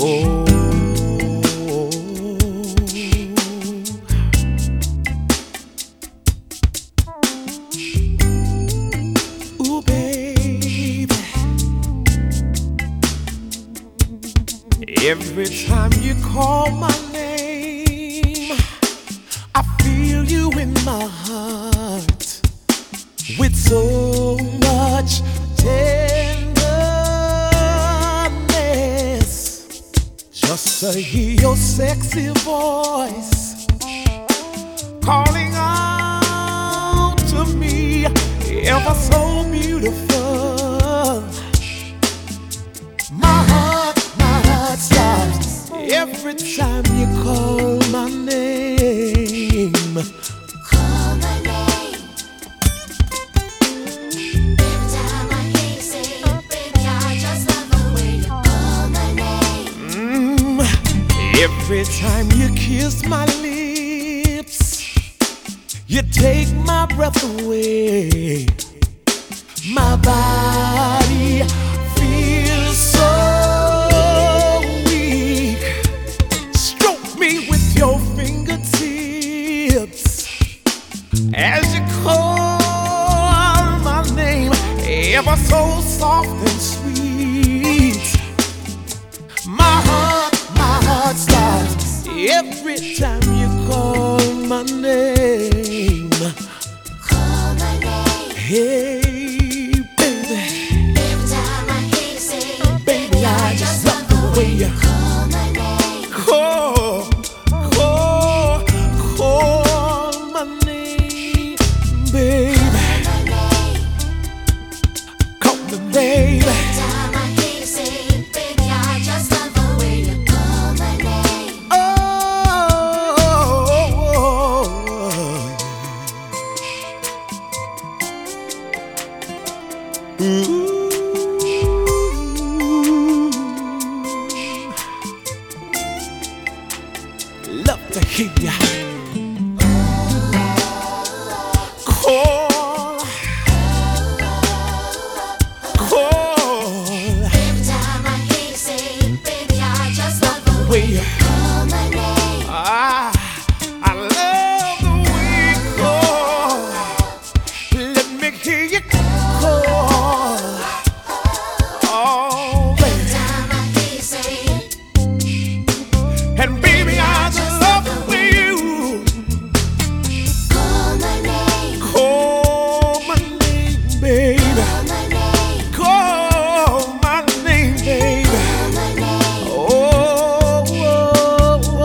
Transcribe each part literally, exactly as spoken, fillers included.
Oh, ooh, baby. Every time you call my name, I feel you in my heart with so much tenderness. Just to hear your sexy voice calling out to me, ever so beautiful. My heart, my heart stops every time you call my name. Call my name. Every time I hear you say it, baby, I just love the way you call my name. Mm, every time you kiss my lips, you take my breath away. My body feels so weak. Stroke me with your fingertips as you call my name, ever so soft and sweet. My heart, my heart stops every time you call my name. Call my name. Hey, baby, Every time I hear you say it, baby, I just love the way you call my name. call, call, call my name, baby. My name. Call me, baby. Every time I hear you say it, baby, I just love the way you call my name. Oh, ooh, love to hear ya call, call Every time I hear you say it, baby, I just love the way you. call my name. Ah, I love the way you call. Let me hear you call. Oh, Every baby. time I hear you say it, And baby, I just love the way you call my name. call my name, baby. Call my name. Call my name, baby. Call my name. Oh, oh,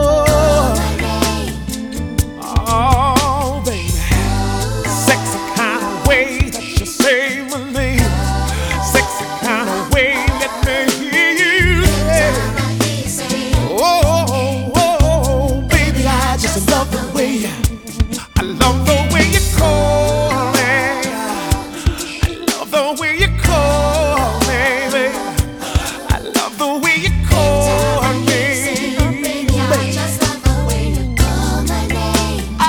oh, oh, baby. Sexy kind of way that you say my name. Sexy kind of way, let me hear you say. I hear you say it, Oh, oh, oh, baby, I just love the way you, I love the way you call me. I love the way you call me, baby. I love the way you call me, baby, I baby. just love the way you call my name. Oh,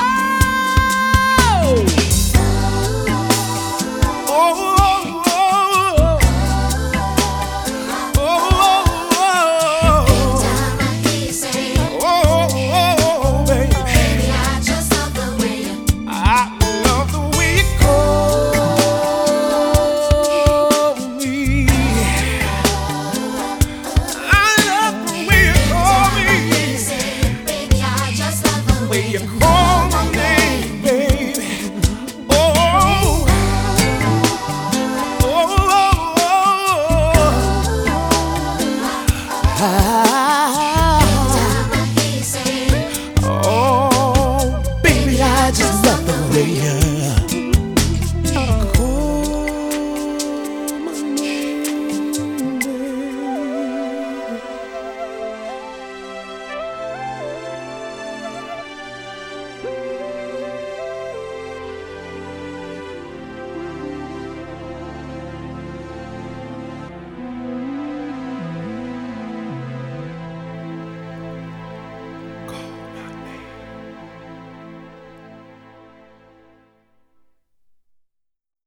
oh, oh, oh, oh, Time I hear you say it, oh, oh, baby. baby, I just love the way you. I love the way you call me. I love the way you call Time I hear you me. say it, baby, I just love the Way way you you. call my name, baby. Oh, oh, oh, oh, oh.